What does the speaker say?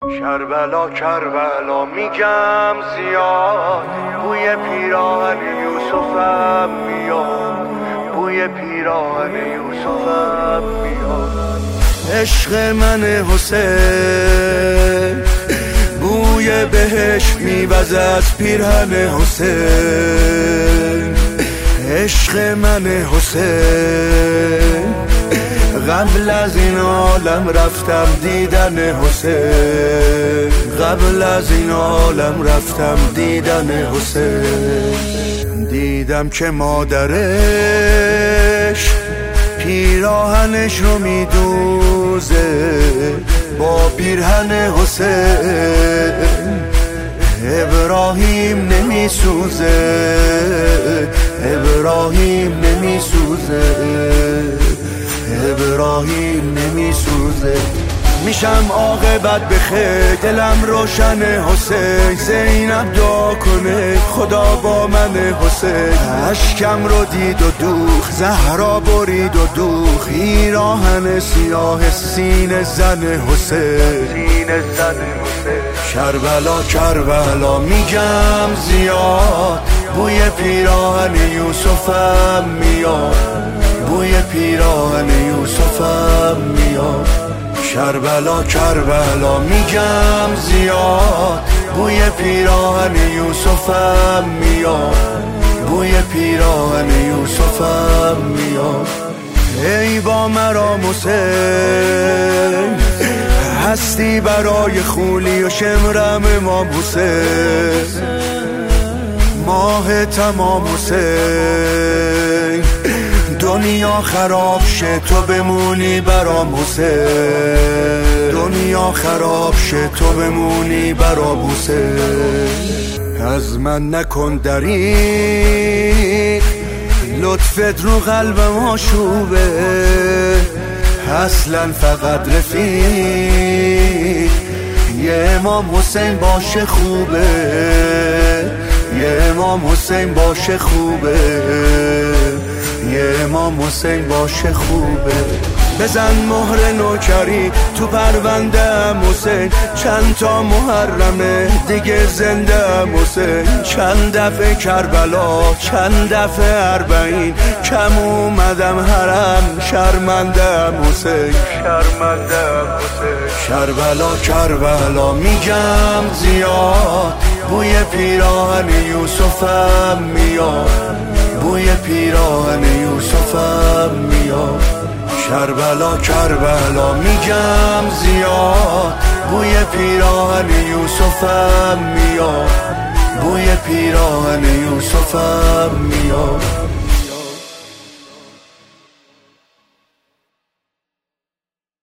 کربلا کربلا میگم زیاد، بوی پیراهن یوسفم میاد، بوی پیراهن یوسفم میاد. عشق من حسین بوی بهش میوزه از پیرهن حسین. عشق من حسین قبل از این عالم رفتم دیدن حسین، قبل از این عالم رفتم دیدن حسین. دیدم که مادرش پیراهنش رو میدوزه با پیرهن حسین. ابراهیم نمیسوزه، ابراهیم نمیسوزه، ابراهیم نمیسوزه. میشم عاقبت بخیر، دلم روشن حسین. زینب دعا کنه خدا با من حسین. اشکم رو دید و دوخ، زهرا برید و دوخ. پیراهن سیاه سینه زن حسین، سینه زن حسین. کربلا کربلا میگم زیاد، بوی پیراهن یوسفم میاد، بوی پیراهن یوسفم میاد. کربلا کربلا میگم زیاد، بوی پیراهن یوسفم میاد، بوی پیراهن یوسفم میاد. ای با مرام حسین، هستی برای خولی و شمرم امام حسین. ماه تمام حسین، دنیا خراب شه تو بمونی برام حسین. دنیا خراب شه تو بمونی برام حسین. از من نکن دریغ، لطفت رو قلبم آشوبه. اصلا فقط رفیق، یه امام حسین باشه خوبه، یه امام حسین باشه خوبه، یه امام حسین باشه خوبه. بزن مهر نوکری تو پرونده‌ام حسین. چند تا محرمه دیگه زنده‌ام حسین. چند دفعه کربلا، چند دفعه اربعین. کم اومدم حرم، شرمنده‌ام حسین، شرمنده‌ام حسین. کربلا کربلا میگم زیاد، بوی پیراهن یوسفم میاد، بوی پیراهن یوسفم میاد. کربلا کربلا میگم زیاد، بوی پیراهن یوسفم میاد، بوی پیراهن یوسفم میاد.